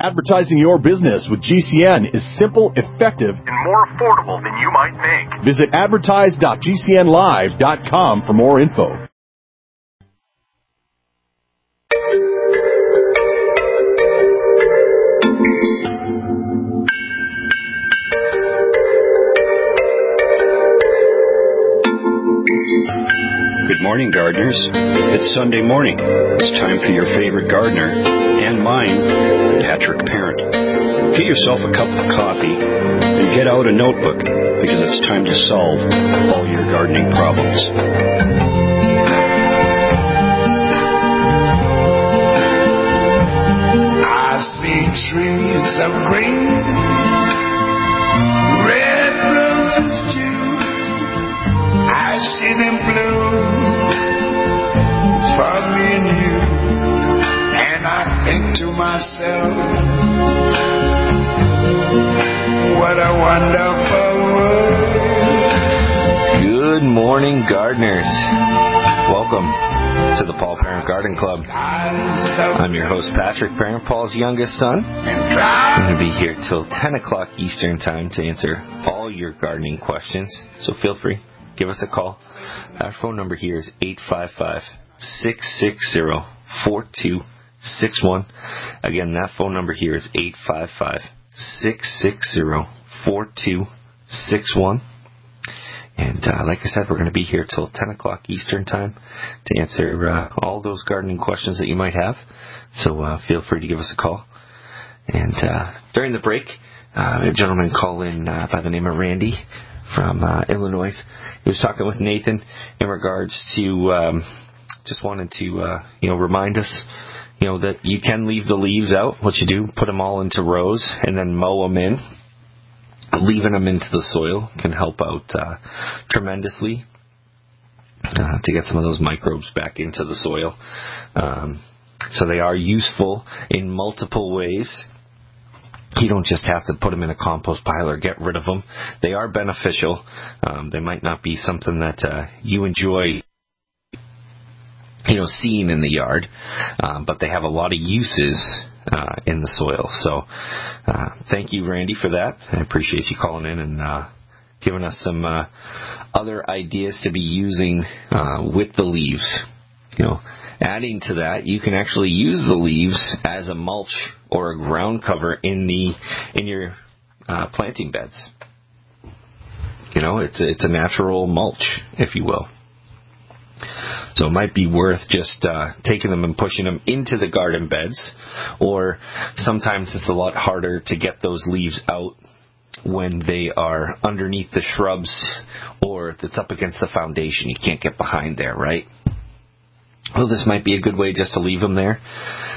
Advertising your business with GCN is simple, effective, and more affordable than you might think. Visit advertise.gcnlive.com for more info. Good morning, gardeners. It's Sunday morning. It's time for your favorite gardener, and mine, Patrick Parent. Get yourself a cup of coffee and get out a notebook, because it's time to solve all your gardening problems. I see trees of green, red roses too. I see them bloom for me and you, and I think to myself, what a wonderful world. Good morning, gardeners. Welcome to the Paul Parent Garden Club. I'm your host, Patrick Parent, Paul's youngest son. I'm going to be here till 10 o'clock Eastern Time to answer all your gardening questions, so feel free. Give us a call. Our phone number here is 855-660-4261. Again, that phone number here is 855-660-4261. And like I said, we're going to be here till 10 o'clock Eastern Time to answer all those gardening questions that you might have. So feel free to give us a call. And during the break, a gentleman called in by the name of Randy from Illinois. He was talking with Nathan in regards to just wanted to remind us that you can leave the leaves out. What you do, put them all into rows and then mow them in. Leaving them into the soil can help out tremendously to get some of those microbes back into the soil. So they are useful in multiple ways. You don't just have to put them in a compost pile or get rid of them. They are beneficial. They might not be something that you enjoy, seeing in the yard, but they have a lot of uses in the soil. So thank you, Randy, for that. I appreciate you calling in and giving us some other ideas to be using with the leaves. Adding to that, you can actually use the leaves as a mulch or a ground cover in your planting beds. It's a natural mulch, if you will. So it might be worth just taking them and pushing them into the garden beds, or sometimes it's a lot harder to get those leaves out when they are underneath the shrubs or if it's up against the foundation. You can't get behind there, right? Well, this might be a good way just to leave them there.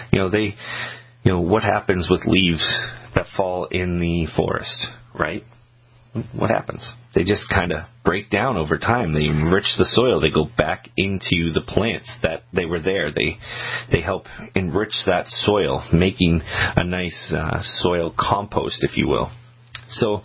What happens with leaves that fall in the forest, right? What happens? They just kind of break down over time. They enrich the soil. They go back into the plants that they were there. They help enrich that soil, making a nice soil compost, if you will. So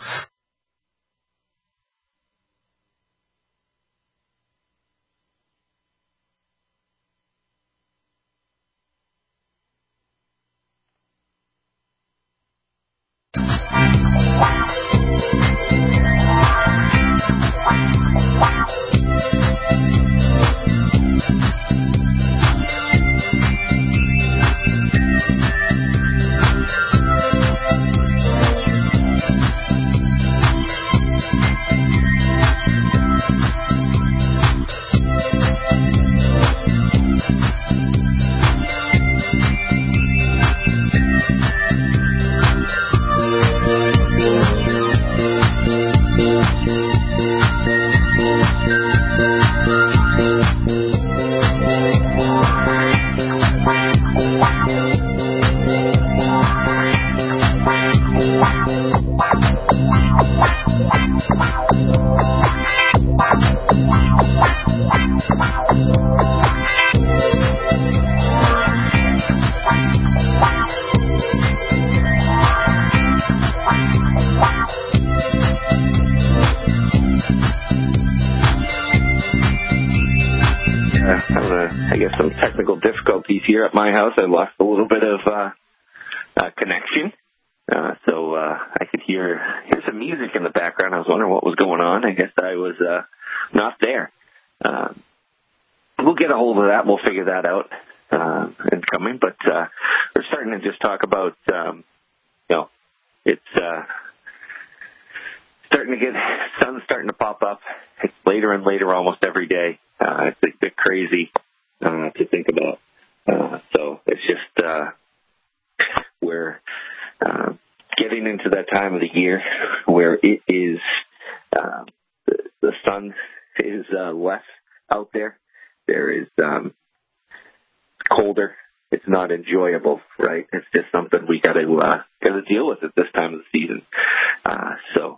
I guess some technical difficulties here at my house. I lost a little bit of connection. So I could hear some music in the background. I was wondering what was going on. I guess I was not there. We'll get a hold of that. We'll figure that out in coming. But we're starting to just talk about, it's starting to get, sun's starting to pop up. It's later and later almost every day. It's a bit crazy to think about. So it's just we're getting into that time of the year where it is the sun is less out there. There is colder. It's not enjoyable, right? It's just something we got to deal with at this time of the season. So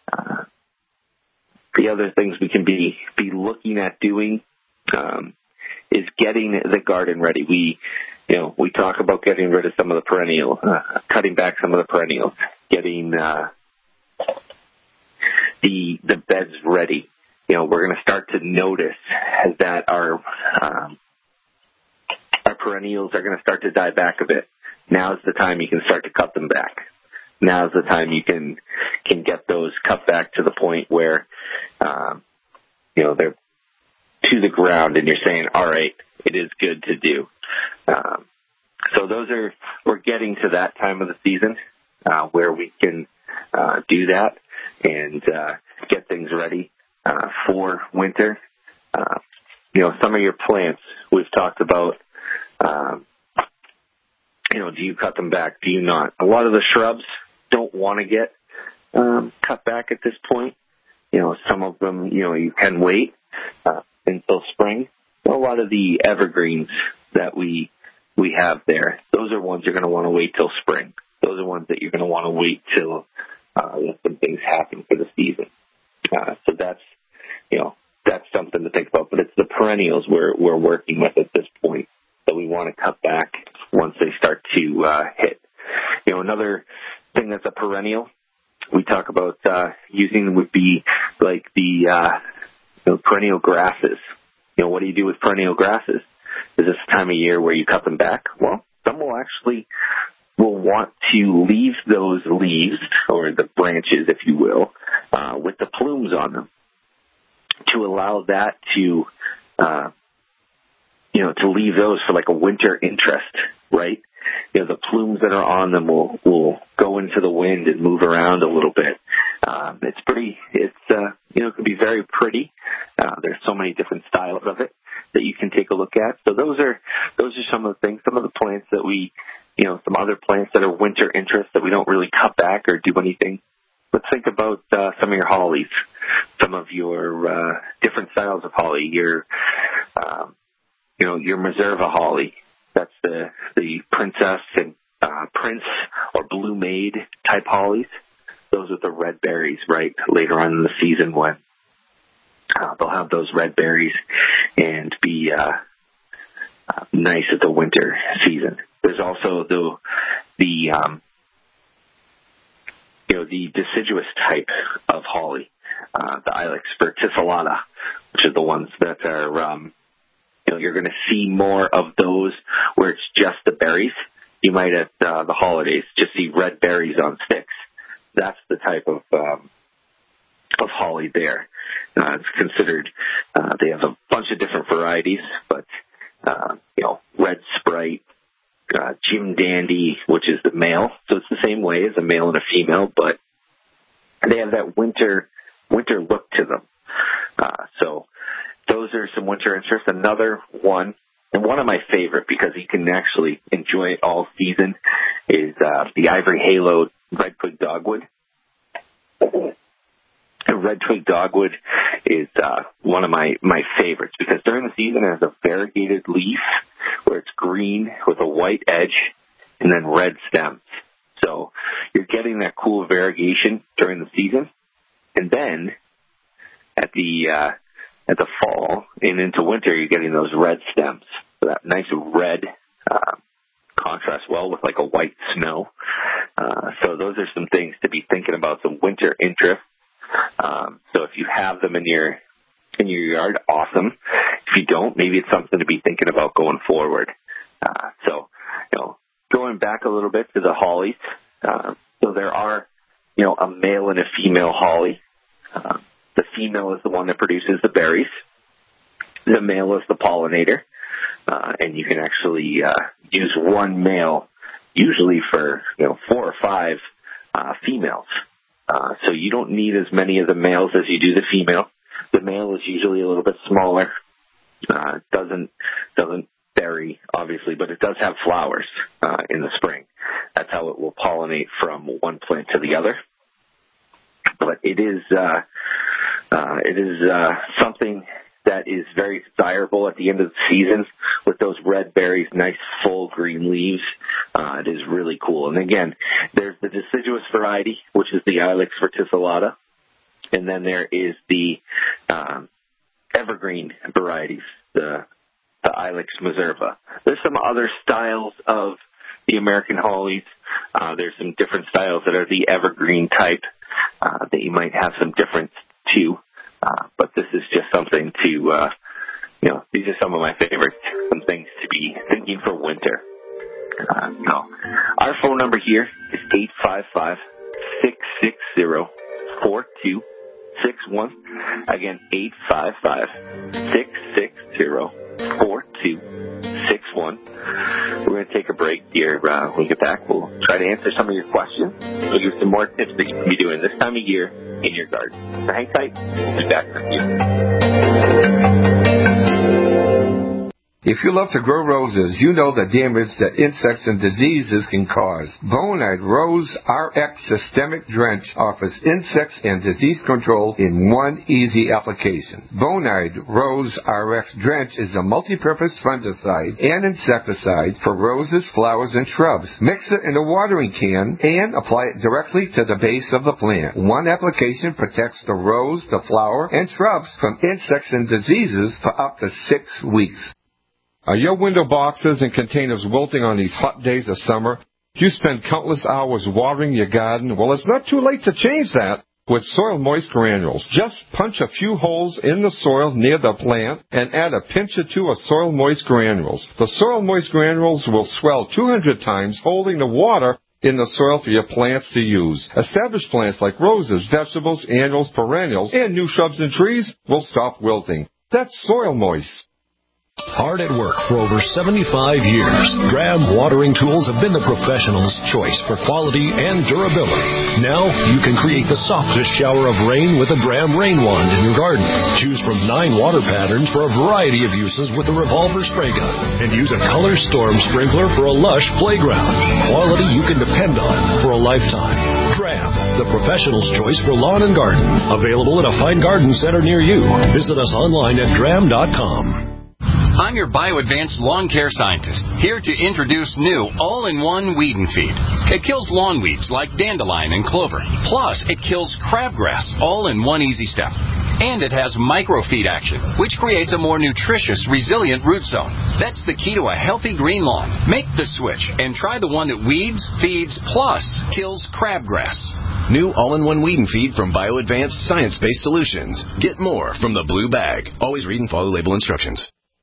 the other things we can be looking at doing is getting the garden ready. We talk about getting rid of some of the perennial, cutting back some of the perennials, getting the beds ready. We're going to start to notice that our perennials are going to start to die back a bit. Now's the time you can start to cut them back. Now's the time you can get those cut back to the point where, they're to the ground and you're saying, all right, it is good to do. So we're getting to that time of the season where we can do that and get things ready for winter. Some of your plants we've talked about, do you cut them back? Do you not? A lot of the shrubs don't want to get cut back at this point. Some of them, you can wait until spring. A lot of the evergreens that we have there, those are ones you're going to want to wait till spring. Those are ones that you're going to want to wait till let some things happen for the season. So that's something to think about. But it's the perennials we're working with at this point that we want to cut back once they start to hit. Another thing that's a perennial we talk about using would be like the perennial grasses. What do you do with perennial grasses? Is this the time of year where you cut them back? Well, some will want to leave those leaves, or the branches, if you will, with the plumes on them, to allow that to leave those for like a winter interest, right? The plumes that are on them will go into the wind and move around a little bit. It can be very pretty. There's so many different styles of it that you can take a look at. So those are some of the things, some of the plants that some other plants that are winter interest that we don't really cut back or do anything. Let's think about some of your hollies, some of your different styles of holly, your Minerva holly. That's the princess and prince or blue maid type hollies. Those are the red berries, right, later on in the season when they'll have those red berries and be nice at the winter season. There's also the deciduous type of holly, the Ilex verticillata, which are the ones that are, you're going to see more of those where it's just the berries. You might at the holidays just see red berries on sticks. That's the type of holly there. It's considered, they have a bunch of different varieties, but, red sprite, Jim Dandy, which is the male. So it's the same way as a male and a female, but they have that winter look to them. So those are some winter interests. Another one, and one of my favorite because you can actually enjoy it all season, is the ivory halo red twig dogwood. Red twig dogwood is one of my favorites because during the season it has a variegated leaf where it's green with a white edge and then red stems. So you're getting that cool variegation during the season, and then at the fall and into winter you're getting those red stems. So that nice red contrasts well with like a white snow. So those are some things to be thinking about, some winter interest. So if you have them in your yard, awesome. If you don't, maybe it's something to be thinking about going forward. So going back a little bit to the hollies, so there are, a male and a female holly. The female is the one that produces the berries. The male is the pollinator. And you can actually use one male usually for 4 or 5 females. So you don't need as many of the males as you do the female. The male is usually a little bit smaller. Doesn't berry, obviously, but it does have flowers in the spring. That's how it will pollinate from one plant to the other. But it is something that is very desirable at the end of the season with those red berries, nice full green leaves. It is really cool. And again, there's the deciduous variety, which is the Ilex verticillata. And then there is the evergreen varieties, the Ilex meserva. There's some other styles of the American hollies. There's some different styles that are the evergreen type that you might have some difference to. But this is just something to, these are some of my favorites, some things to be thinking for winter. So our phone number here is 855-660-4261. Again, 855-660-4261. We're going to take a break here. When we get back, we'll try to answer some of your questions. We'll give some more tips that you can be doing this time of year in your garden. So hang tight. We'll be back with you. If you love to grow roses, you know the damage that insects and diseases can cause. Bonide Rose RX Systemic Drench offers insects and disease control in one easy application. Bonide Rose RX Drench is a multi-purpose fungicide and insecticide for roses, flowers, and shrubs. Mix it in a watering can and apply it directly to the base of the plant. One application protects the rose, the flower, and shrubs from insects and diseases for up to 6 weeks. Are your window boxes and containers wilting on these hot days of summer? Do you spend countless hours watering your garden? Well, it's not too late to change that with Soil Moist Granules. Just punch a few holes in the soil near the plant and add a pinch or two of Soil Moist Granules. The Soil Moist Granules will swell 200 times, holding the water in the soil for your plants to use. Established plants like roses, vegetables, annuals, perennials, and new shrubs and trees will stop wilting. That's Soil Moist. Hard at work for over 75 years, Dram watering tools have been the professional's choice for quality and durability. Now you can create the softest shower of rain with a Dram rain wand in your garden. Choose from 9 water patterns for a variety of uses with a revolver spray gun, and use a color storm sprinkler for a lush playground. Quality you can depend on for a lifetime. Dram, the professional's choice for lawn and garden. Available at a fine garden center near you. Visit us online at dram.com. I'm your BioAdvanced lawn care scientist, here to introduce new all-in-one weed and feed. It kills lawn weeds like dandelion and clover. Plus, it kills crabgrass, all in one easy step. And it has microfeed action, which creates a more nutritious, resilient root zone. That's the key to a healthy green lawn. Make the switch and try the one that weeds, feeds, plus kills crabgrass. New all-in-one weed and feed from BioAdvanced Science-Based Solutions. Get more from the blue bag. Always read and follow label instructions.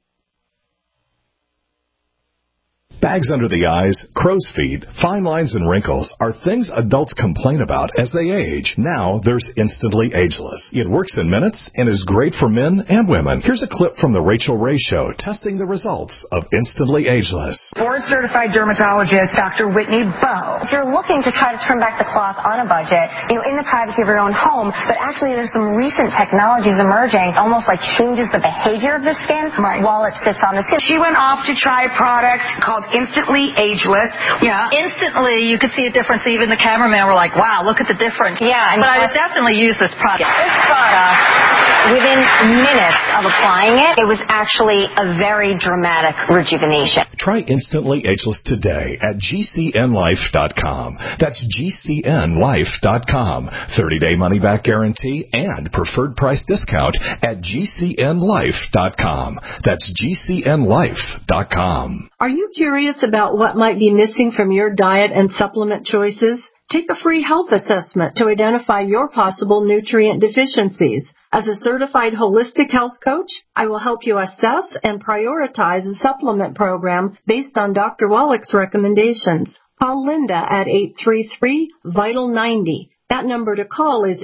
Bags under the eyes, crow's feet, fine lines, and wrinkles are things adults complain about as they age. Now there's Instantly Ageless. It works in minutes and is great for men and women. Here's a clip from the Rachel Ray Show testing the results of Instantly Ageless. Board-certified dermatologist Dr. Whitney Bowe. If you're looking to try to turn back the clock on a budget, in the privacy of your own home, but actually there's some recent technologies emerging, almost like changes the behavior of the skin while it sits on the skin. She went off to try a product called Instantly Ageless. Yeah. Instantly, you could see a difference. Even the cameraman were like, wow, look at the difference. Yeah. But I would definitely use this product. This product, within minutes of applying it, it was actually a very dramatic rejuvenation. Try Instantly Ageless today at GCNlife.com. That's GCNlife.com. 30-day money-back guarantee and preferred price discount at GCNlife.com. That's GCNlife.com. Are you curious about what might be missing from your diet and supplement choices? Take a free health assessment to identify your possible nutrient deficiencies. As a certified holistic health coach, I will help you assess and prioritize a supplement program based on Dr. Wallach's recommendations. Call Linda at 833-VITAL-90. That number to call is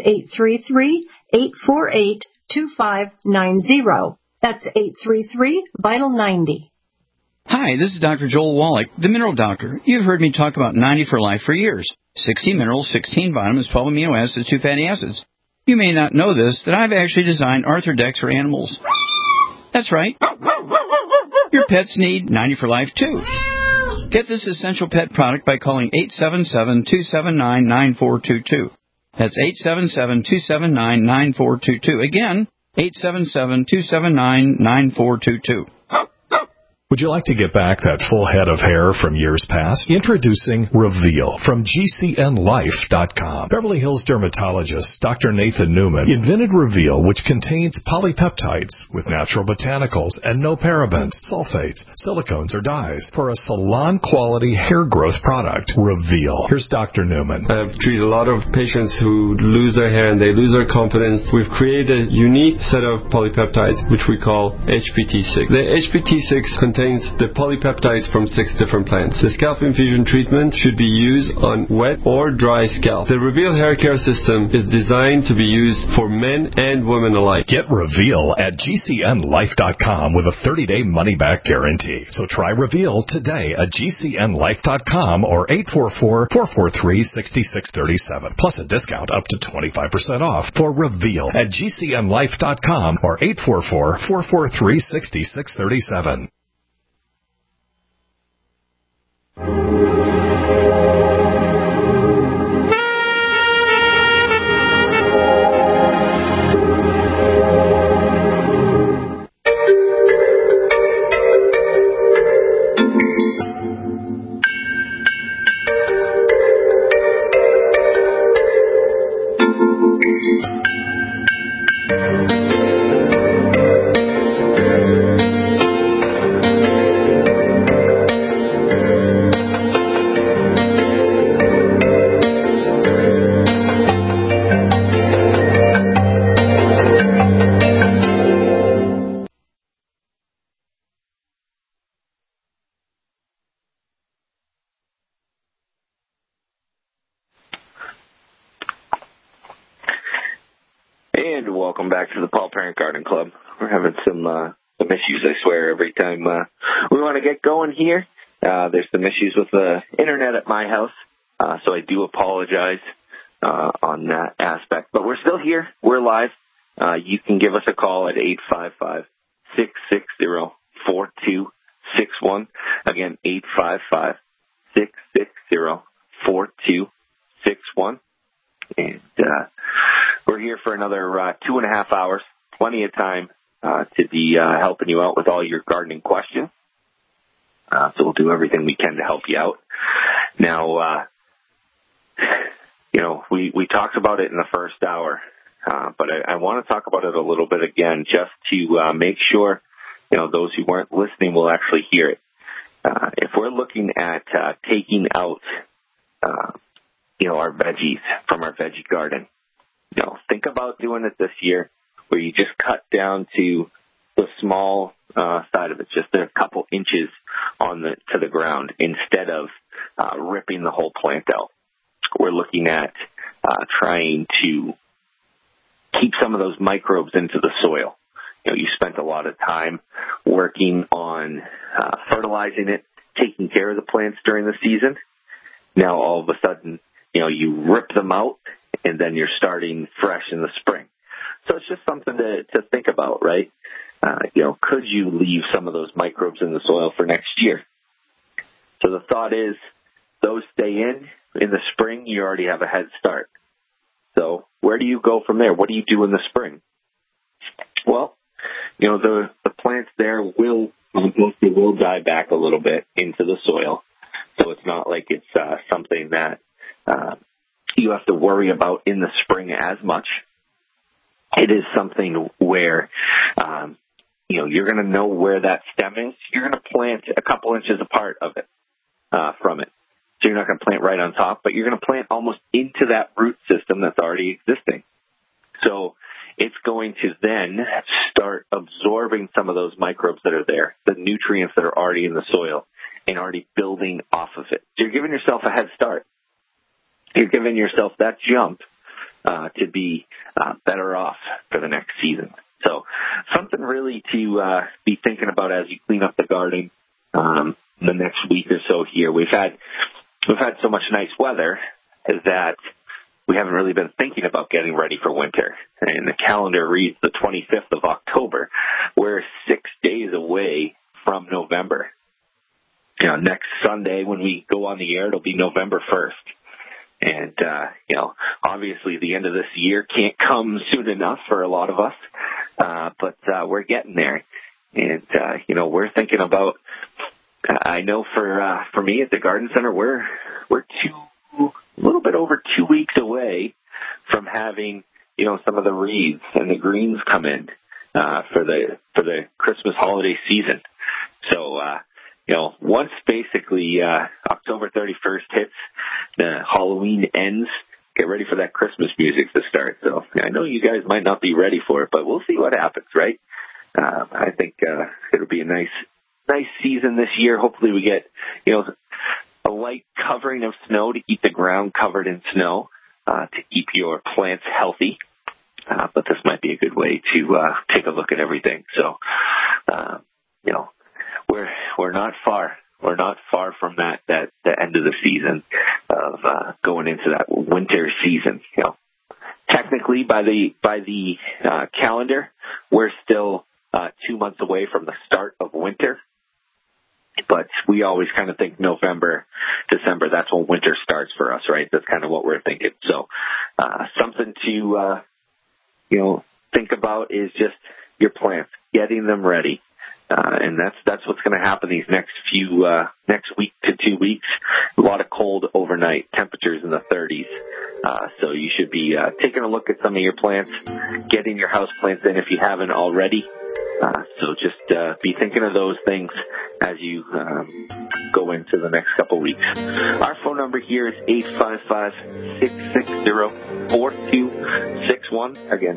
833-848-2590. That's 833-VITAL-90. Hi, this is Dr. Joel Wallach, the Mineral Doctor. You've heard me talk about 90 for Life for years. 60 minerals, 16 vitamins, 12 amino acids, 2 fatty acids. You may not know this, that I've actually designed Arthrodex for animals. That's right. Your pets need 90 for Life, too. Get this essential pet product by calling 877-279-9422. That's 877-279-9422. Again, 877-279-9422. Would you like to get back that full head of hair from years past? Introducing Reveal from GCNLife.com. Beverly Hills dermatologist Dr. Nathan Newman invented Reveal, which contains polypeptides with natural botanicals and no parabens, sulfates, silicones, or dyes for a salon-quality hair growth product. Reveal. Here's Dr. Newman. I've treated a lot of patients who lose their hair and they lose their confidence. We've created a unique set of polypeptides, which we call HPT6. The HPT6 contains the polypeptides from 6 different plants. The scalp infusion treatment should be used on wet or dry scalp. The Reveal hair care system is designed to be used for men and women alike. Get Reveal at GCNLife.com with a 30-day money-back guarantee. So try Reveal today at GCNLife.com or 844-443-6637. Plus a discount up to 25% off for Reveal at GCNLife.com or 844-443-6637. And welcome back to the Paul Parent Garden Club. We're having some issues, I swear, every time we want to get going here. There's some issues with the internet at my house, so I do apologize on that aspect. But we're still here. We're live. You can give us a call at 855-660-4261. Again, 855-660-4261. And we're here for another 2.5 hours, plenty of time to be helping you out with all your gardening questions. So we'll do everything we can to help you out. Now, we talked about it in the first hour, but I want to talk about it a little bit again just to make sure, those who weren't listening will actually hear it. If we're looking at taking out our veggies from our veggie garden. Think about doing it this year where you just cut down to the small side of it, just a couple inches to the ground instead of ripping the whole plant out. We're looking at trying to keep some of those microbes into the soil. You spent a lot of time working on fertilizing it, taking care of the plants during the season. Now all of a sudden, you rip them out, and then you're starting fresh in the spring. So it's just something to think about, right? Could you leave some of those microbes in the soil for next year? So the thought is, those stay in the spring, you already have a head start. So where do you go from there? What do you do in the spring? Well, the plants there will die back a little bit into the soil. So it's not like it's something that you have to worry about in the spring as much. It is something where, you're going to know where that stem is. You're going to plant a couple inches apart of it, from it. So you're not going to plant right on top, but you're going to plant almost into that root system that's already existing. So it's going to then start absorbing some of those microbes that are there, the nutrients that are already in the soil, and already building off of it. So you're giving yourself a head start. You're giving yourself that jump to be better off for the next season. So something really to be thinking about as you clean up the garden the next week or so here. We've had so much nice weather that we haven't really been thinking about getting ready for winter. And the calendar reads the 25th of October. We're 6 days away from November. You know, next Sunday when we go on the air, it'll be November 1st. And, you know, obviously the end of this year can't come soon enough for a lot of us. But we're getting there. And, you know, we're thinking about, I know for me at the garden center, we're a little bit over 2 weeks away from having, you know, some of the wreaths and the greens come in, for the Christmas holiday season. So, you know, once basically, October 31st hits, the Halloween ends, get ready for that Christmas music to start. So I know you guys might not be ready for it, but we'll see what happens, right? I think, it'll be a nice season this year. Hopefully we get, you know, a light covering of snow to keep the ground covered in snow, to keep your plants healthy. But this might be a good way to take a look at everything. So, you know, we're not far. We're not far from the end of the season of going into that winter season. You know, technically by the calendar, we're still 2 months away from the start of winter. But we always kind of think November, December, that's when winter starts for us, right? That's kind of what we're thinking. So something to, you know, think about is just your plants, getting them ready. And that's what's going to happen these next week to 2 weeks. A lot of cold overnight, temperatures in the 30s. So you should be taking a look at some of your plants, getting your house plants in if you haven't already. So just be thinking of those things as you go into the next couple weeks. Our phone number here is 855-660-4261. Again,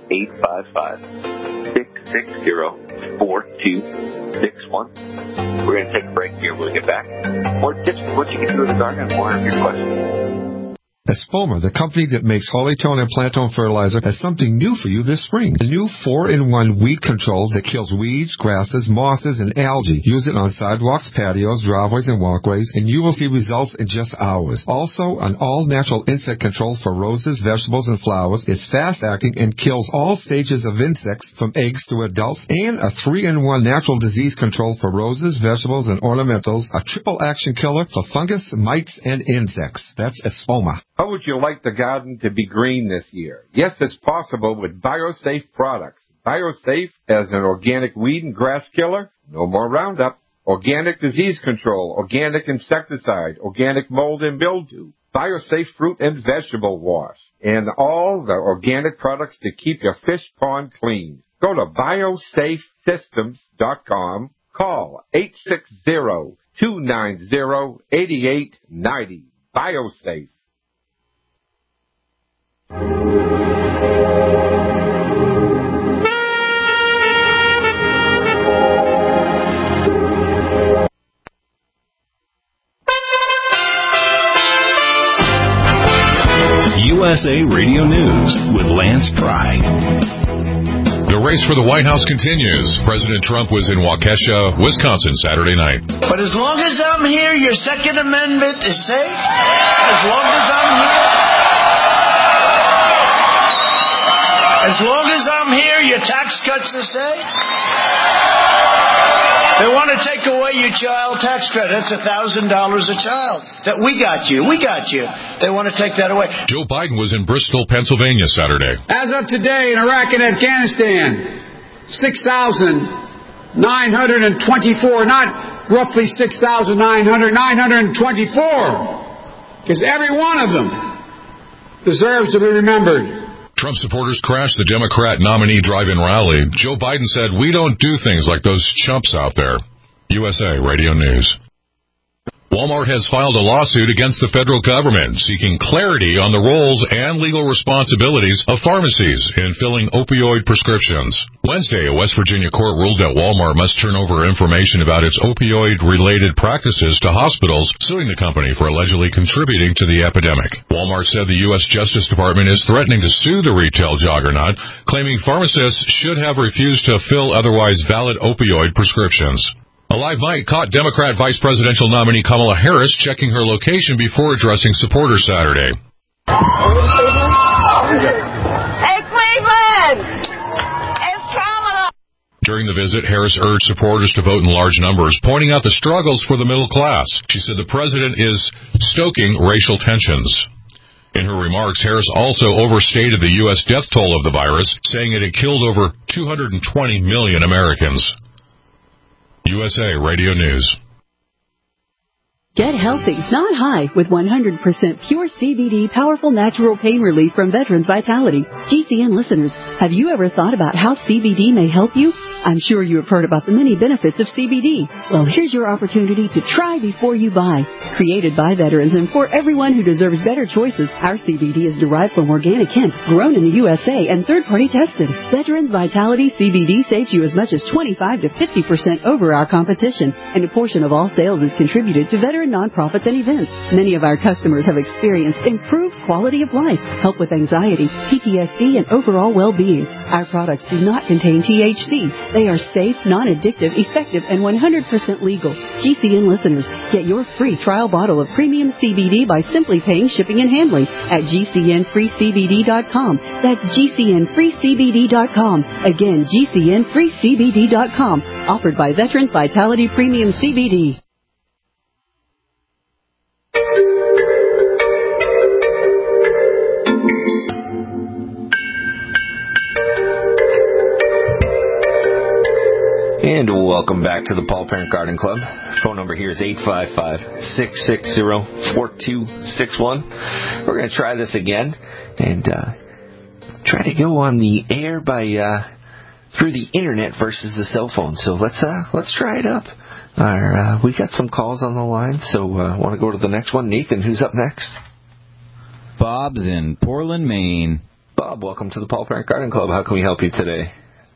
855-660-4261. We're going to take a break here. We'll get back. More tips on what you can do with the garden and more of your questions. Espoma, the company that makes Hollytone and Plantone fertilizer, has something new for you this spring. A new 4-in-1 weed control that kills weeds, grasses, mosses, and algae. Use it on sidewalks, patios, driveways, and walkways, and you will see results in just hours. Also, an all-natural insect control for roses, vegetables, and flowers. It's fast-acting and kills all stages of insects from eggs to adults. And a 3-in-1 natural disease control for roses, vegetables, and ornamentals. A triple-action killer for fungus, mites, and insects. That's Espoma. How would you like the garden to be green this year? Yes, it's possible with BioSafe products. BioSafe as an organic weed and grass killer, no more Roundup. Organic disease control, organic insecticide, organic mold and mildew. BioSafe fruit and vegetable wash. And all the organic products to keep your fish pond clean. Go to biosafesystems.com. Call 860-290-8890. BioSafe. USA Radio News with Lance Pry. The race for the White House continues. President Trump was in Waukesha, Wisconsin, Saturday night. But as long as I'm here, your Second Amendment is safe. As long as I'm here. As long as I'm here, your tax cuts are safe. They want to take away your child tax credit. It's $1,000 a child. That we got you. We got you. They want to take that away. Joe Biden was in Bristol, Pennsylvania, Saturday. As of today, in Iraq and Afghanistan, 6,924, not roughly 6,900, 924. Because every one of them deserves to be remembered. Trump supporters crashed the Democrat nominee drive-in rally. Joe Biden said, "We don't do things like those chumps out there." USA Radio News. Walmart has filed a lawsuit against the federal government seeking clarity on the roles and legal responsibilities of pharmacies in filling opioid prescriptions. Wednesday, a West Virginia court ruled that Walmart must turn over information about its opioid-related practices to hospitals, suing the company for allegedly contributing to the epidemic. Walmart said the U.S. Justice Department is threatening to sue the retail juggernaut, claiming pharmacists should have refused to fill otherwise valid opioid prescriptions. A live mic caught Democrat Vice Presidential nominee Kamala Harris checking her location before addressing supporters Saturday. Hey, Cleveland! It's Kamala! During the visit, Harris urged supporters to vote in large numbers, pointing out the struggles for the middle class. She said the president is stoking racial tensions. In her remarks, Harris also overstated the U.S. death toll of the virus, saying it had killed over 220 million Americans. USA Radio News. Get healthy, not high, with 100% pure CBD powerful natural pain relief from Veterans Vitality. GCN listeners, have you ever thought about how CBD may help you? I'm sure you have heard about the many benefits of CBD. Well, here's your opportunity to try before you buy. Created by veterans and for everyone who deserves better choices, our CBD is derived from organic hemp, grown in the USA and third-party tested. Veterans Vitality CBD saves you as much as 25 to 50% over our competition, and a portion of all sales is contributed to veteran nonprofits and events. Many of our customers have experienced improved quality of life, help with anxiety, PTSD, and overall well-being. Our products do not contain THC. They are safe, non-addictive, effective, and 100% legal. GCN listeners, get your free trial bottle of premium CBD by simply paying shipping and handling at GCNFreeCBD.com. That's GCNFreeCBD.com. Again, GCNFreeCBD.com. Offered by Veterans Vitality Premium CBD. And welcome back to the Paul Parent Garden Club. Phone number here is 855-660-4261. We're going to try this again and try to go on the air by through the internet versus the cell phone. So let's try it up. We got some calls on the line, so want to go to the next one. Nathan, who's up next? Bob's in Portland, Maine. Bob, welcome to the Paul Parent Garden Club. How can we help you today?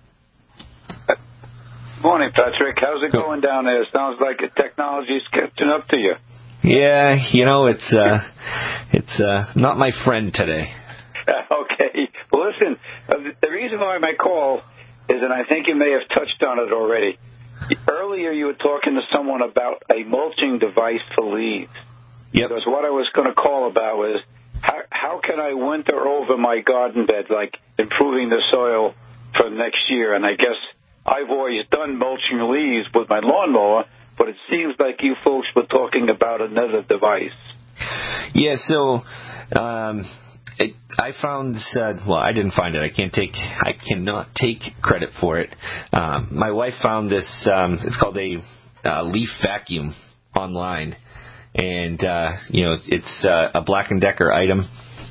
Morning, Patrick. How's it going down there? Sounds like technology's catching up to you. Yeah, it's not my friend today. Okay. Well, listen, the reason why my call is, and I think you may have touched on it already. Earlier you were talking to someone about a mulching device for leaves. Yep. Because what I was going to call about was how can I winter over my garden bed, like improving the soil for next year? And I guess I've always done mulching leaves with my lawnmower, but it seems like you folks were talking about another device. Yeah, so I found, well, I didn't find it. I cannot take credit for it. My wife found this, it's called a leaf vacuum online. And, it's a Black & Decker item.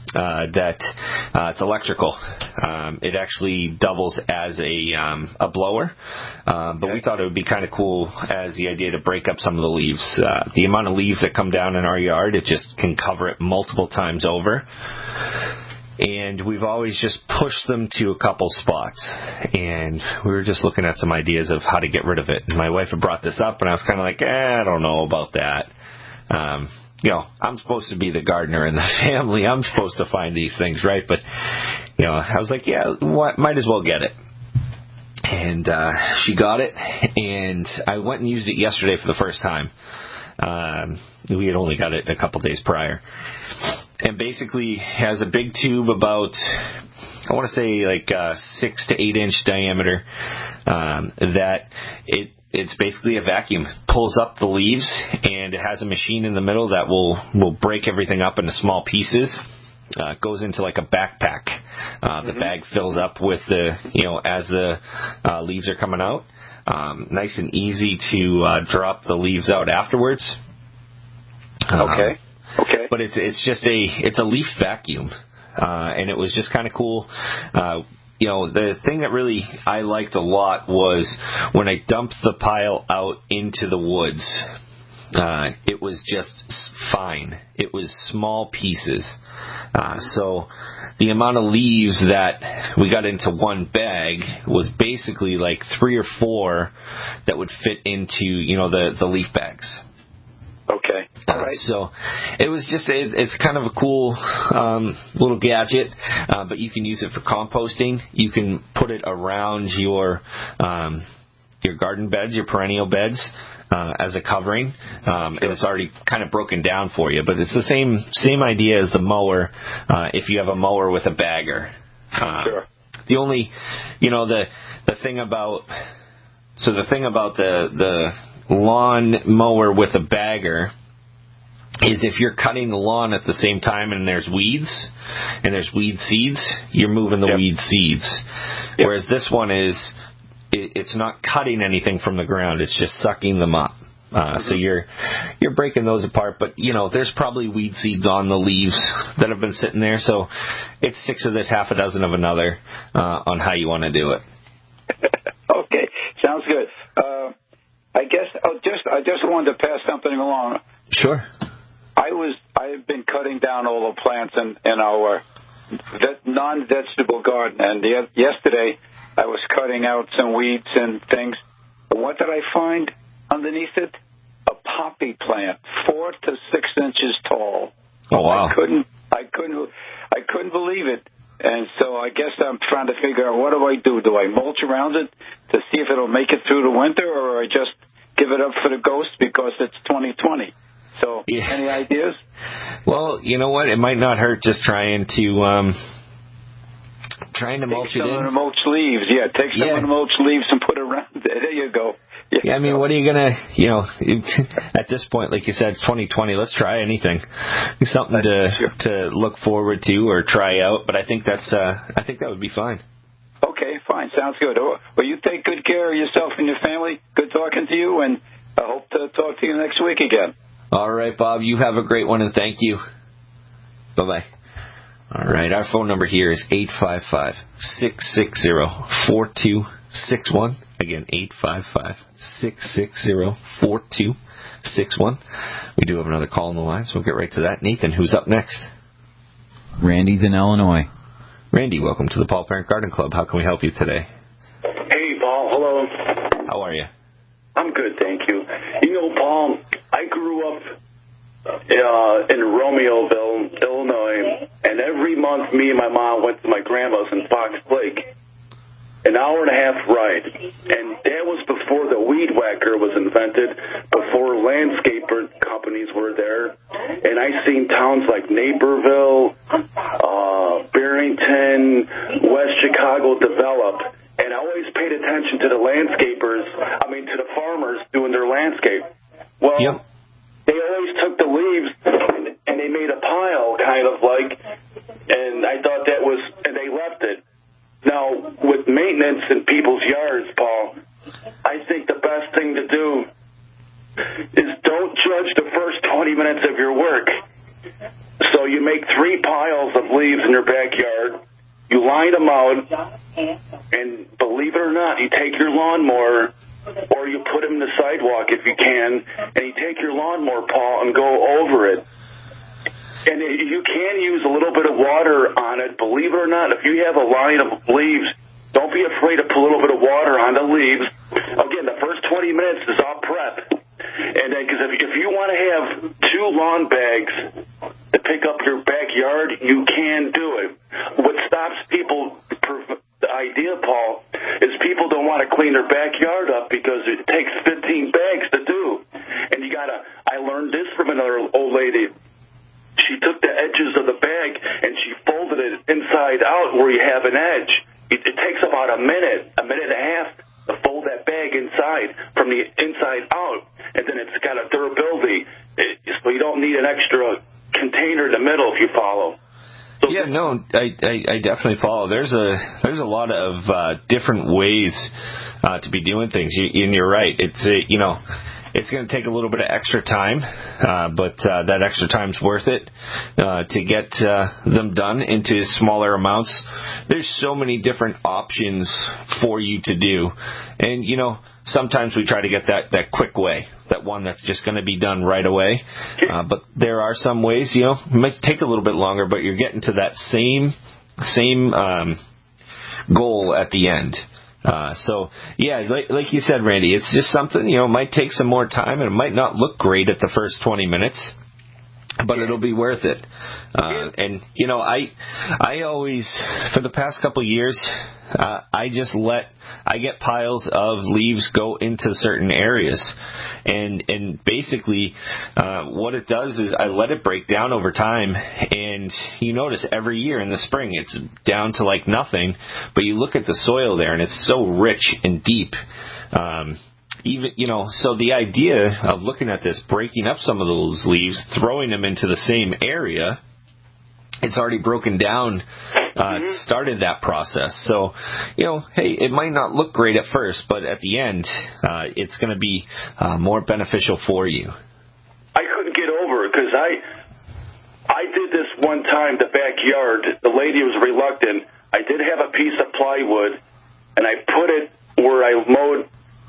It's electrical. It actually doubles as a blower, but we thought it would be kind of cool as the idea to break up some of the leaves. The amount of leaves that come down in our yard, it just can cover it multiple times over. And we've always just pushed them to a couple spots. And we were just looking at some ideas of how to get rid of it. And my wife had brought this up, and I was kind of like, I don't know about that. I'm supposed to be the gardener in the family. I'm supposed to find these things, right? But, I was like, might as well get it. And she got it, and I went and used it yesterday for the first time. We had only got it a couple days prior. And basically has a big tube about, I want to say like 6 to 8 inch diameter, that it's basically a vacuum. Pulls up the leaves, and it has a machine in the middle that will break everything up into small pieces. It goes into like a backpack. The bag fills up with as the leaves are coming out. Nice and easy to drop the leaves out afterwards. Okay. But it's just it's a leaf vacuum, and it was just kind of cool. The thing that really I liked a lot was when I dumped the pile out into the woods. it was just fine. It was small pieces. So the amount of leaves that we got into one bag was basically like 3 or 4 that would fit into, the leaf bags. Okay. All right. So it was just, it's kind of a cool little gadget, but you can use it for composting. You can put it around your garden beds, your perennial beds, as a covering, and it's already kind of broken down for you. But it's the same idea as the mower, if you have a mower with a bagger. Sure. The only, the thing about the lawn mower with a bagger is if you're cutting the lawn at the same time and there's weeds and there's weed seeds, you're moving the weed seeds. Whereas this one it's not cutting anything from the ground, it's just sucking them up. So you're breaking those apart, but there's probably weed seeds on the leaves that have been sitting there, so it's 6 of this, half a dozen of another, on how you want to do it. Okay, sounds good. I just wanted to pass something along. Sure. I've been cutting down all the plants in our non-vegetable garden, and yesterday I was cutting out some weeds and things. What did I find underneath it? A poppy plant, 4 to 6 inches tall. Oh wow! I couldn't believe it. And so I guess I'm trying to figure out, what do I do? Do I mulch around it to see if it'll make it through the winter, or I just give it up for the ghosts because it's 2020? So, Any ideas? Well, you know what? It might not hurt just trying to mulch it in. Take some of the mulch leaves. Yeah, take some of the mulch leaves and put it around it. There you go. Yeah, I mean, what are you going to, at this point, like you said, 2020, let's try anything. Something to look forward to or try out, but I think that would be fine. Okay, fine. Sounds good. Well, you take good care of yourself and your family. Good talking to you, and I hope to talk to you next week again. All right, Bob, you have a great one, and thank you. Bye-bye. All right, our phone number here is 855-660-4261. Again, 855-660-4261. We do have another call on the line, so we'll get right to that. Nathan, who's up next? Randy's in Illinois. Randy, welcome to the Paul Parent Garden Club. How can we help you today? Hey, Paul. Hello. How are you? I'm good, thank you. Paul, I grew up in Romeoville, Illinois, and every month me and my mom went to my grandma's in Fox Lake. An hour and a half ride. And that was before the weed whacker was invented, before landscaper companies were there. And I seen towns like Naperville, Barrington, West Chicago develop. And I always paid attention to the to the farmers doing their landscape. Well, they always took the leaves and they made a pile, kind of like, and I thought that was, and they left it. Now, with maintenance in people's yards, Paul, I think the best thing to do is don't judge the first 20 minutes of your work. So you make 3 piles of leaves in your backyard, you line them out, and believe it or not, you take your lawnmower, or you put them in the sidewalk if you can, and you take your lawnmower, Paul, and go over it. And you can use a little bit of water on it. Believe it or not, if you have a line of leaves, don't be afraid to put a little bit of water on the leaves. Again, the first 20 minutes is all prep. And then, because if you want to have 2 lawn bags to pick up your backyard, you can do it. What stops people, the idea, Paul, is people don't want to clean their backyard up because it takes 15 bags to do. And I learned this from another old lady. She took the edges of the bag and she folded it inside out where you have an edge. It takes about a minute and a half to fold that bag inside from the inside out, and then it's got a durability, so you don't need an extra container in the middle if you follow. So yeah, no, I definitely follow. There's a lot of different ways to be doing things, and you're right. It's it's going to take a little bit of extra time, but that extra time's worth it to get them done into smaller amounts. There's so many different options for you to do. And, sometimes we try to get that quick way, that one that's just going to be done right away. But there are some ways, it might take a little bit longer, but you're getting to that same goal at the end. Like you said, Randy, it's just something, it might take some more time, and it might not look great at the first 20 minutes, but it'll be worth it. And I always, for the past couple of years, I get piles of leaves go into certain areas, and basically what it does is I let it break down over time, and you notice every year in the spring it's down to like nothing, but you look at the soil there and it's so rich and deep. So the idea of looking at this, breaking up some of those leaves, throwing them into the same area, it's already broken down, started that process. So, hey, it might not look great at first, but at the end, it's going to be more beneficial for you. I couldn't get over it because I did this one time, the backyard. The lady was reluctant. I did have a piece of plywood, and I put it where I mowed.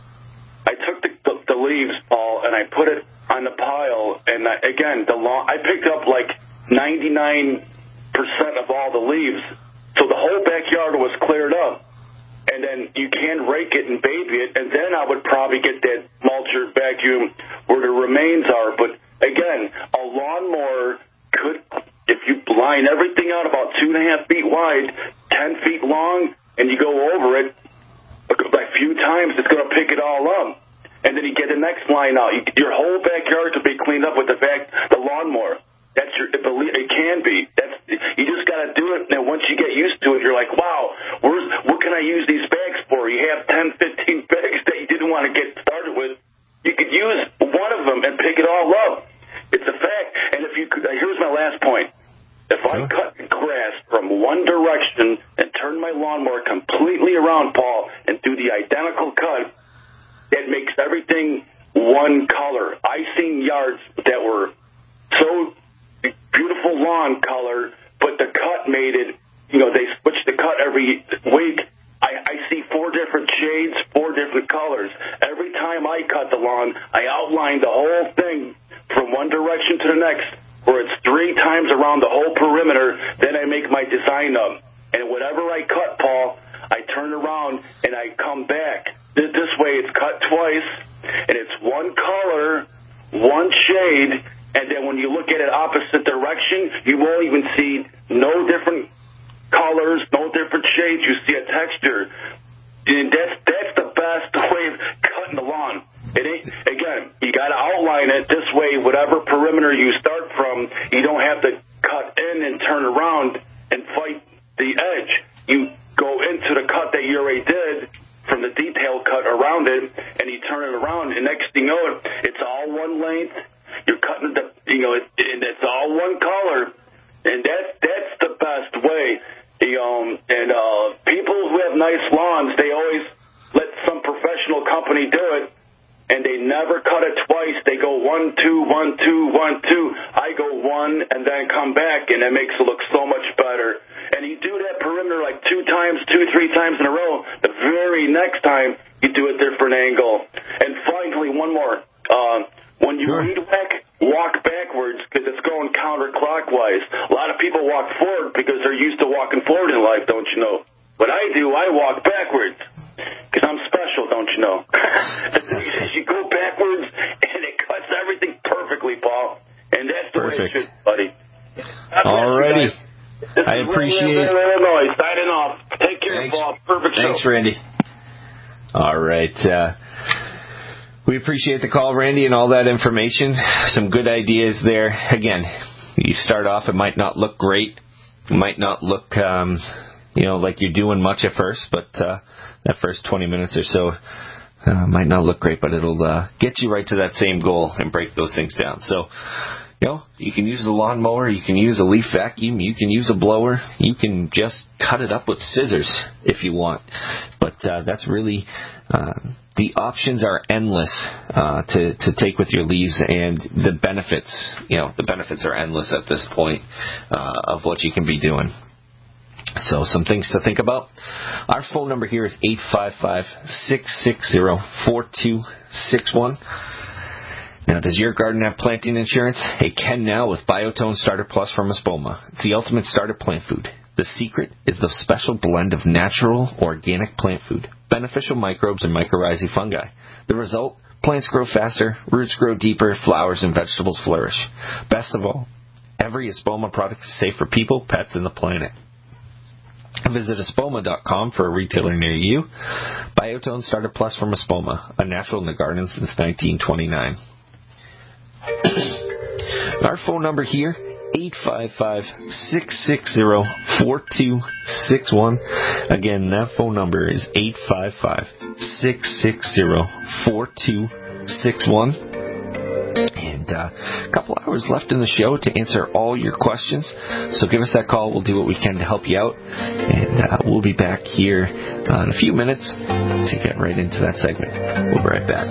I took the leaves, Paul, and I put it on the pile. And I picked up like 99% of all the leaves. So the whole backyard was cleared up. And then you can rake it and baby it. And then I would probably get that mulcher vacuum where the remains are. But again, a lawnmower could, if you line everything out about 2.5 feet wide, 10 feet long, and you go over it a few times, it's going to pick it all up. And then you get the next line out. Your whole backyard could be cleaned up with the lawnmower. It can be. You just got to do it. And once you get used to it, you're like, wow, what can I use these bags for? You have 10, 15 bags that you didn't want to get started with. You could use one of them and pick it all up. It's a fact. And here's my last point. If I cut grass from one direction and turn my lawnmower completely around, Paul, and do the identical cut, that makes everything one color. I've seen yards that were so beautiful lawn color, but the cut made it, they switched the cut every week. I see 4 different shades, 4 different colors. Every time I cut the lawn, I outline the whole thing from one direction to the next, where it's 3 times around the whole perimeter. Then I make my design up. And whatever I cut, Paul, I turn around and I come back. This way it's cut twice, and it's one color, one shade, and then when you look at it opposite direction, you won't even see no different colors, no different shades. You see a texture. And that's the best way of cutting the lawn. Again, you got to outline it this way. Whatever perimeter you start from, you don't have to cut in and turn around and fight the edge. You go into the cut that you already did from the detail cut around it, and you turn it around, and next thing you know, it's all one length. You're cutting and it's all one color, and that's the best way. People who have nice lawns, they always let some professional company do it, and they never cut it twice. They go 1, 2, 1, 2, 1, 2. I go 1 and then come back, and it makes it look so much better. And you do that perimeter like 2 times, 2, 3 times in a row. The very next time, you do a different angle. And finally, one more. When you weed whack, walk backwards because it's going counterclockwise. A lot of people walk forward because they're used to walking forward in life, don't you know? What I do, I walk backwards because I'm special, don't you know? You go backwards, and it cuts everything perfectly, Paul. And that's the way it should, buddy. All righty. I appreciate it. Illinois, signing off. Take care, Paul. Perfect show. Thanks, Randy. All right. We appreciate the call, Randy, and all that information. Some good ideas there. Again, you start off, it might not look great. It might not look, like you're doing much at first, but that first 20 minutes or so might not look great, but it'll get you right to that same goal and break those things down. So, you can use a lawnmower, you can use a leaf vacuum, you can use a blower, you can just cut it up with scissors if you want. But that's really the options are endless to take with your leaves, and the benefits are endless at this point of what you can be doing. So some things to think about. Our phone number here is 855-660-4261. Now, does your garden have planting insurance? It can now with Biotone Starter Plus from Espoma. It's the ultimate starter plant food. The secret is the special blend of natural, organic plant food, beneficial microbes, and mycorrhizae fungi. The result? Plants grow faster, roots grow deeper, flowers and vegetables flourish. Best of all, every Espoma product is safe for people, pets, and the planet. Visit Espoma.com for a retailer near you. Biotone Starter Plus from Espoma, a natural in the garden since 1929. Our phone number here, 855-660-4261. Again, that phone number is 855-660-4261. And a couple hours left in the show to answer all your questions. So give us that call. We'll do what we can to help you out. And we'll be back here in a few minutes to get right into that segment. We'll be right back.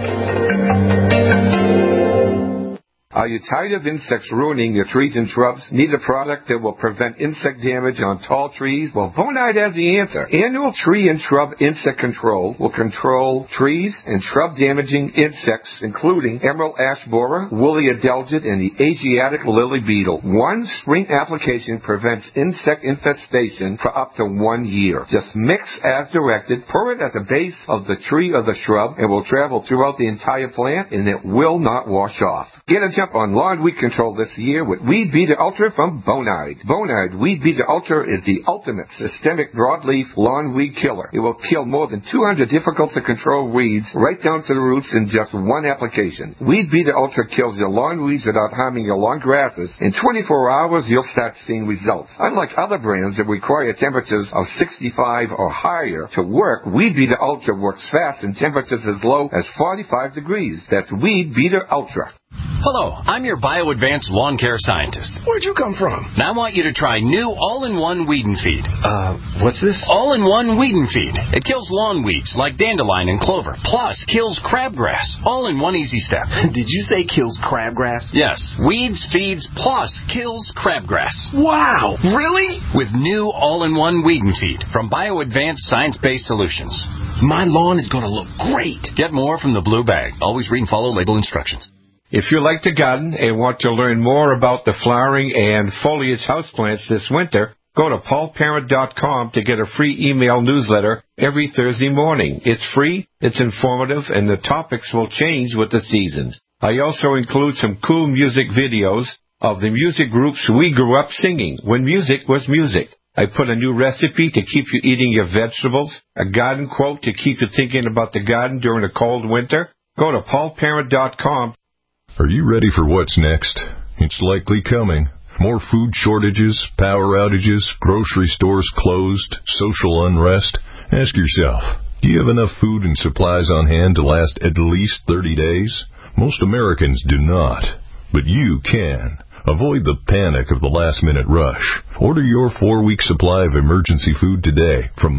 Are you tired of insects ruining your trees and shrubs? Need a product that will prevent insect damage on tall trees? Well, Bonide has the answer. Annual Tree and Shrub Insect Control will control trees and shrub-damaging insects, including emerald ash borer, woolly adelgid, and the Asiatic lily beetle. One spring application prevents insect infestation for up to 1 year. Just mix as directed, pour it at the base of the tree or the shrub, and will travel throughout the entire plant, and it will not wash off. Get a jump on lawn weed control this year with Weed Beater Ultra from Bonide. Bonide Weed Beater Ultra is the ultimate systemic broadleaf lawn weed killer. It will kill more than 200 difficult-to-control weeds right down to the roots in just one application. Weed Beater Ultra kills your lawn weeds without harming your lawn grasses. In 24 hours, you'll start seeing results. Unlike other brands that require temperatures of 65 or higher to work, Weed Beater Ultra works fast in temperatures as low as 45 degrees. That's Weed Beater Ultra. Hello, I'm your BioAdvanced lawn care scientist. Where'd you come from? Now I want you to try new All-in-One Weed and Feed. What's this? All-in-One Weed and Feed. It kills lawn weeds like dandelion and clover, plus kills crabgrass. All in one easy step. Did you say kills crabgrass? Yes. Weeds, feeds, plus kills crabgrass. Wow! Really? With new All-in-One Weed and Feed from BioAdvanced Science-Based Solutions. My lawn is going to look great. Get more from the blue bag. Always read and follow label instructions. If you like to garden and want to learn more about the flowering and foliage houseplants this winter, go to paulparent.com to get a free email newsletter every Thursday morning. It's free, it's informative, and the topics will change with the seasons. I also include some cool music videos of the music groups we grew up singing when music was music. I put a new recipe to keep you eating your vegetables, a garden quote to keep you thinking about the garden during a cold winter. Go to paulparent.com. Are you ready for what's next? It's likely coming. More food shortages, power outages, grocery stores closed, social unrest. Ask yourself, do you have enough food and supplies on hand to last at least 30 days? Most Americans do not, but you can. Avoid the panic of the last-minute rush. Order your 4-week supply of emergency food today from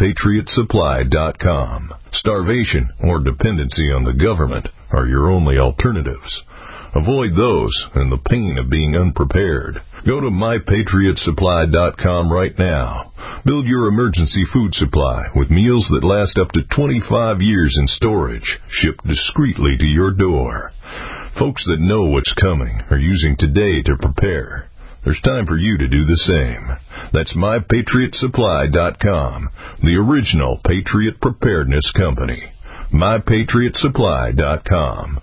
MyPatriotSupply.com. Starvation or dependency on the government are your only alternatives. Avoid those and the pain of being unprepared. Go to MyPatriotSupply.com right now. Build your emergency food supply with meals that last up to 25 years in storage, shipped discreetly to your door. Folks that know what's coming are using today to prepare. There's time for you to do the same. That's MyPatriotSupply.com, the original Patriot Preparedness Company. MyPatriotSupply.com.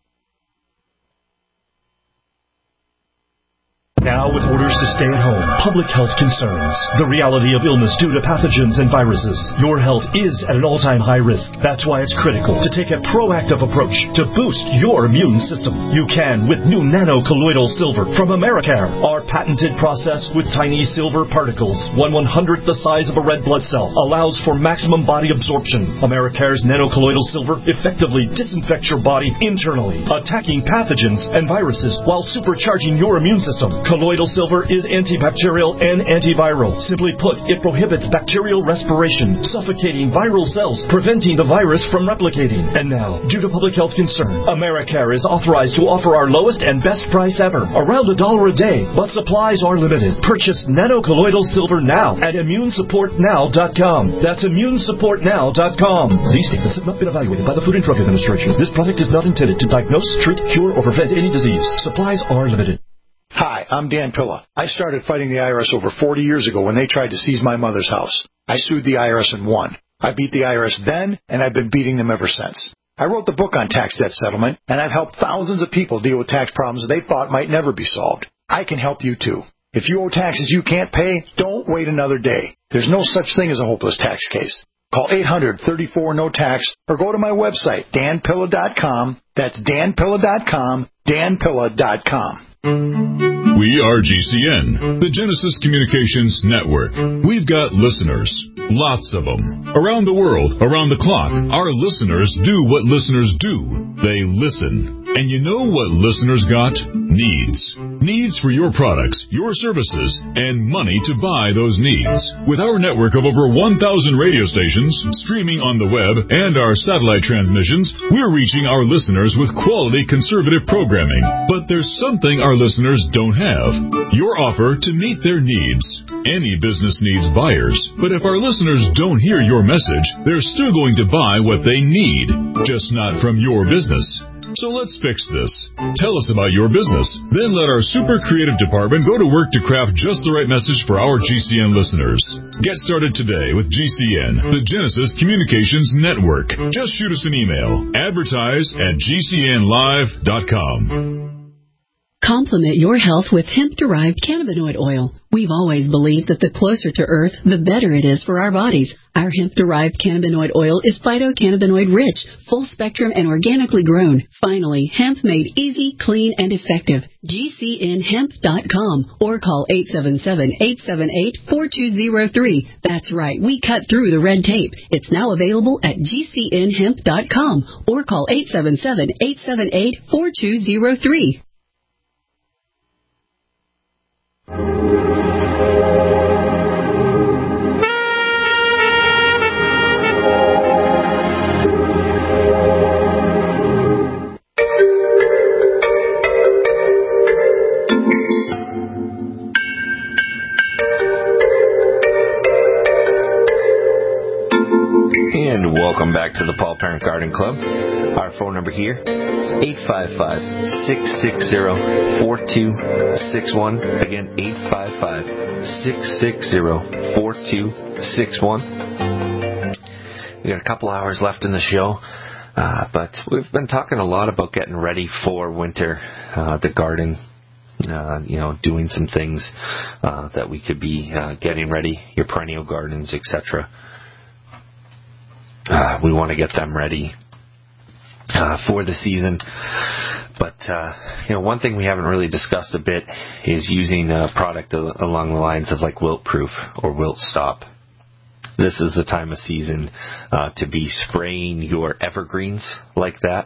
Now with orders to stay at home, public health concerns, the reality of illness due to pathogens and viruses, your health is at an all-time high risk. That's why it's critical to take a proactive approach to boost your immune system. You can with new nano-colloidal silver from Americare. Our patented process with tiny silver particles, 1/100th the size of a red blood cell, allows for maximum body absorption. Americare's nano-colloidal silver effectively disinfects your body internally, attacking pathogens and viruses while supercharging your immune system. Colloidal silver is antibacterial and antiviral. Simply put, it prohibits bacterial respiration, suffocating viral cells, preventing the virus from replicating. And now, due to public health concern, AmeriCare is authorized to offer our lowest and best price ever, around $1 a day, but supplies are limited. Purchase nanocolloidal silver now at ImmuneSupportNow.com. That's ImmuneSupportNow.com. These statements have not been evaluated by the Food and Drug Administration. This product is not intended to diagnose, treat, cure, or prevent any disease. Supplies are limited. Hi, I'm Dan Pilla. I started fighting the IRS over 40 years ago when they tried to seize my mother's house. I sued the IRS and won. I beat the IRS then, and I've been beating them ever since. I wrote the book on tax debt settlement, and I've helped thousands of people deal with tax problems they thought might never be solved. I can help you too. If you owe taxes you can't pay, don't wait another day. There's no such thing as a hopeless tax case. Call 800-34-NO-TAX or go to my website, danpilla.com. That's danpilla.com, danpilla.com. We are GCN, the Genesis Communications Network. We've got listeners, lots of them, around the world, around the clock. Our listeners do what listeners do. They listen. And you know what listeners got? Needs. Needs for your products, your services, and money to buy those needs. With our network of over 1,000 radio stations, streaming on the web, and our satellite transmissions, we're reaching our listeners with quality conservative programming. But there's something our listeners don't have. Your offer to meet their needs. Any business needs buyers, but if our listeners don't hear your message, they're still going to buy what they need, just not from your business. So let's fix this. Tell us about your business. Then let our super creative department go to work to craft just the right message for our GCN listeners. Get started today with GCN, the Genesis Communications Network. Just shoot us an email. Advertise@gcnlive.com. Complement your health with hemp-derived cannabinoid oil. We've always believed that the closer to Earth, the better it is for our bodies. Our hemp-derived cannabinoid oil is phytocannabinoid-rich, full-spectrum, and organically grown. Finally, hemp made easy, clean, and effective. GCNhemp.com or call 877-878-4203. That's right, we cut through the red tape. It's now available at GCNhemp.com or call 877-878-4203. And welcome back to the Paul Parent Garden Club. Our phone number here, 855-660-4261. Again, 855-660-4261. We got a couple hours left in the show, but we've been talking a lot about getting ready for winter, the garden, doing some things that we could be getting ready, your perennial gardens, etc. We want to get them ready for the season. But, one thing we haven't really discussed a bit is using a product along the lines of like Wilt Proof or Wilt Stop. This is the time of season to be spraying your evergreens like that.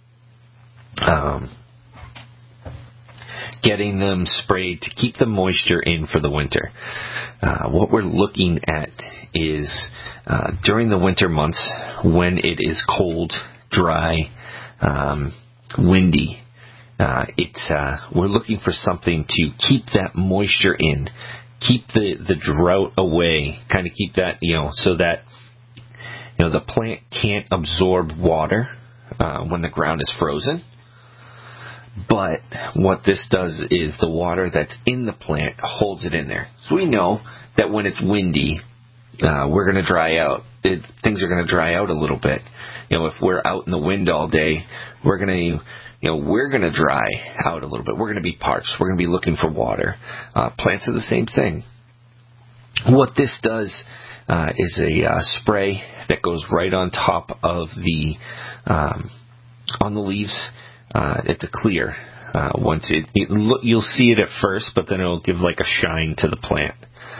Getting them sprayed to keep the moisture in for the winter. What we're looking at is during the winter months when it is cold, dry, windy, we're looking for something to keep that moisture in, keep the drought away, kind of keep that, so that the plant can't absorb water when the ground is frozen. But what this does is the water that's in the plant holds it in there. So we know that when it's windy, we're going to dry out. Things are going to dry out a little bit. If we're out in the wind all day, we're going to dry out a little bit. We're going to be parched. We're going to be looking for water. Plants are the same thing. What this does is a spray that goes right on top of on the leaves. It's a clear. Once you'll see it at first, but then it'll give like a shine to the plant.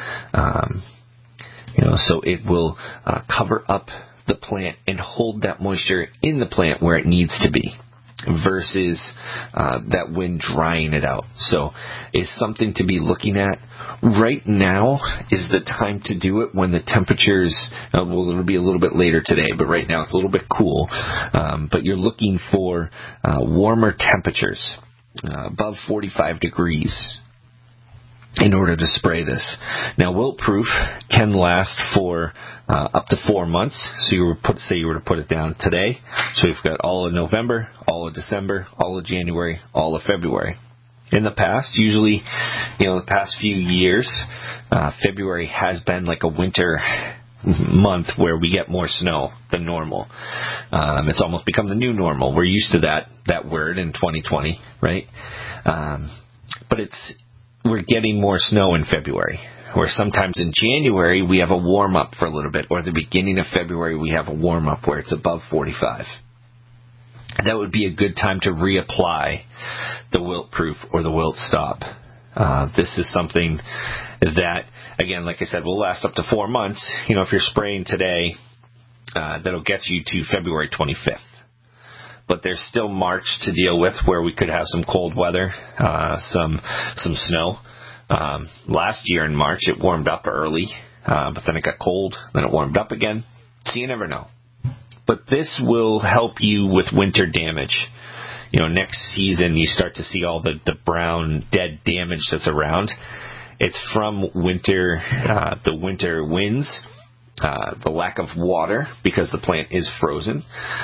So it will cover up the plant and hold that moisture in the plant where it needs to be. versus that wind drying it out. So it's something to be looking at. Right now is the time to do it when the temperatures, it'll be a little bit later today, but right now it's a little bit cool. But you're looking for warmer temperatures, above 45 degrees, in order to spray this. Now, wilt-proof can last for up to 4 months. So you were to put it down today. So we've got all of November, all of December, all of January, all of February. In the past, usually, the past few years, February has been like a winter month where we get more snow than normal. It's almost become the new normal. We're used to that word in 2020, right? But we're getting more snow in February, where sometimes in January we have a warm-up for a little bit, or the beginning of February we have a warm-up where it's above 45. That would be a good time to reapply the wilt-proof or the wilt stop. This is something that, again, like I said, will last up to 4 months. If you're spraying today, that'll get you to February 25th. But there's still March to deal with, where we could have some cold weather, some snow. Last year in March, it warmed up early, but then it got cold, then it warmed up again. So you never know. But this will help you with winter damage. Next season you start to see all the brown, dead damage that's around. It's from winter, the winter winds, the lack of water because the plant is frozen.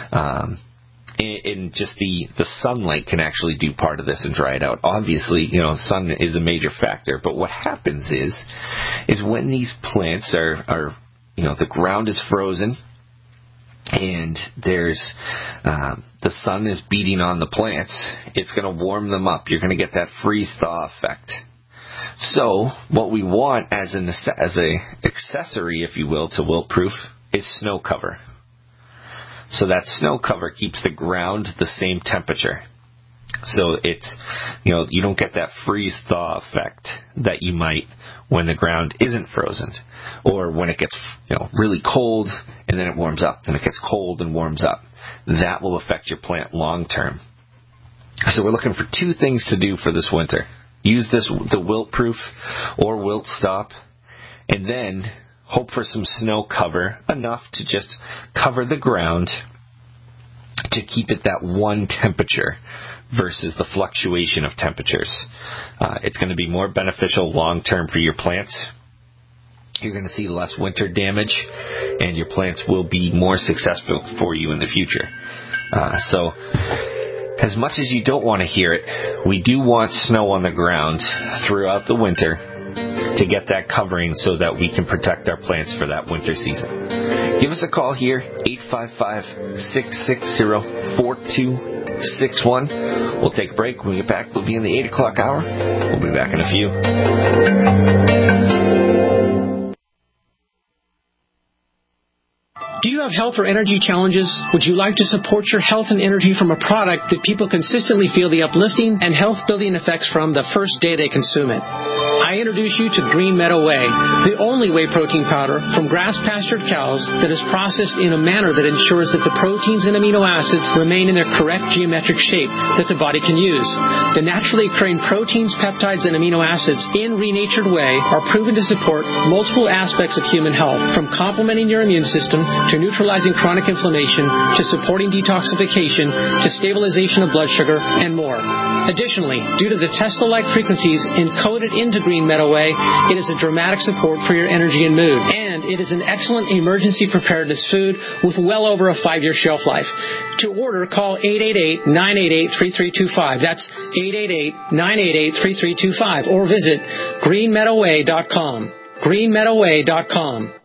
And just the sunlight can actually do part of this and dry it out. Obviously, sun is a major factor. But what happens is when these plants are the ground is frozen, and there's the sun is beating on the plants, it's going to warm them up. You're going to get that freeze-thaw effect. So what we want as an accessory, if you will, to wilt-proof is snow cover. So that snow cover keeps the ground the same temperature. So it's, you don't get that freeze-thaw effect that you might when the ground isn't frozen, or when it gets, really cold and then it warms up, then it gets cold and warms up. That will affect your plant long-term. So we're looking for 2 things to do for this winter. Use the wilt-proof or wilt stop, and then hope for some snow cover, enough to just cover the ground to keep it that one temperature versus the fluctuation of temperatures. It's going to be more beneficial long-term for your plants. You're going to see less winter damage, and your plants will be more successful for you in the future. So, as much as you don't want to hear it, we do want snow on the ground throughout the winter to get that covering so that we can protect our plants for that winter season. Give us a call here, 855-660-4261. We'll take a break. When we get back, we'll be in the 8 o'clock hour. We'll be back in a few. Do you have health or energy challenges? Would you like to support your health and energy from a product that people consistently feel the uplifting and health-building effects from the first day they consume it? I introduce you to Green Meadow Whey, the only whey protein powder from grass-pastured cows that is processed in a manner that ensures that the proteins and amino acids remain in their correct geometric shape that the body can use. The naturally occurring proteins, peptides, and amino acids in renatured whey are proven to support multiple aspects of human health, from complementing your immune system to neutralizing chronic inflammation, to supporting detoxification, to stabilization of blood sugar, and more. Additionally, due to the Tesla-like frequencies encoded into Green Meadow Whey, it is a dramatic support for your energy and mood. And it is an excellent emergency preparedness food with well over a 5-year shelf life. To order, call 888-988-3325. That's 888-988-3325. Or visit greenmeadowwhey.com. greenmeadowwhey.com.